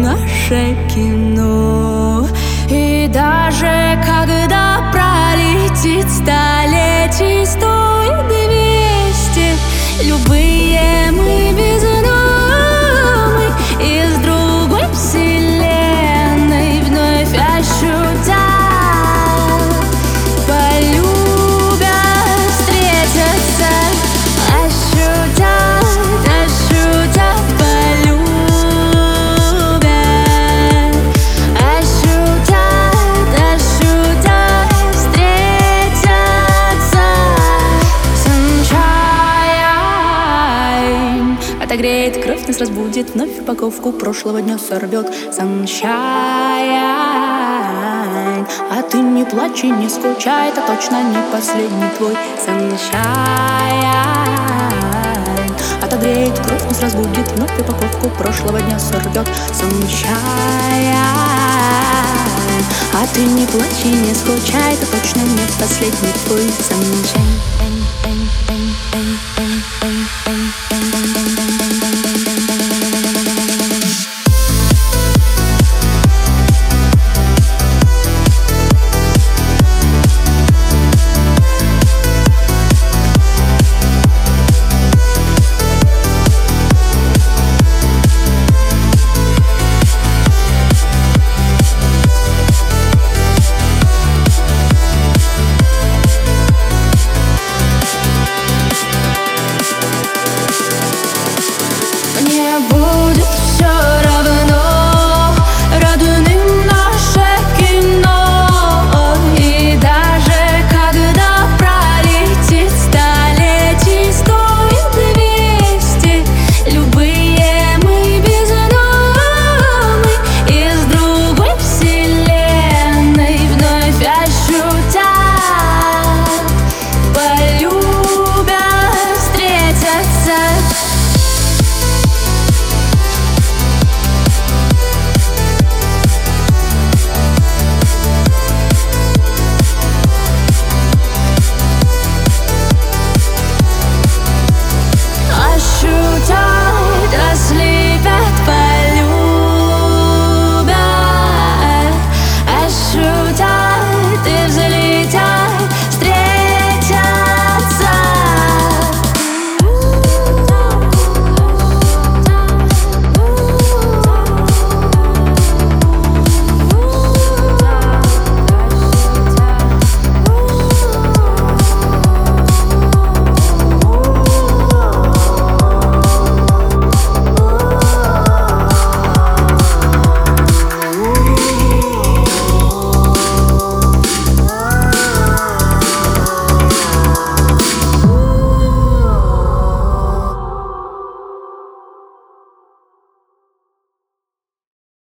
наше кино. И даже когда пролетит столетий 100 и 200, любые мы безумны из другой вселенной, вновь ощутя, полюбят, встретятся, ощутят, полюбят, ощутят, встретятся. Sunshine отогреет кровь, нас разбудит, вновь упаковку прошлого дня сорвет. Sunshine, а ты не плачь и не скучай, это точно не последний твой. Sunshine отогреет кровь, нас разбудит, вновь упаковку прошлого дня сорвет. Sunshine, а ты не плачь и не скучай, это точно не последний твой. Sunshine.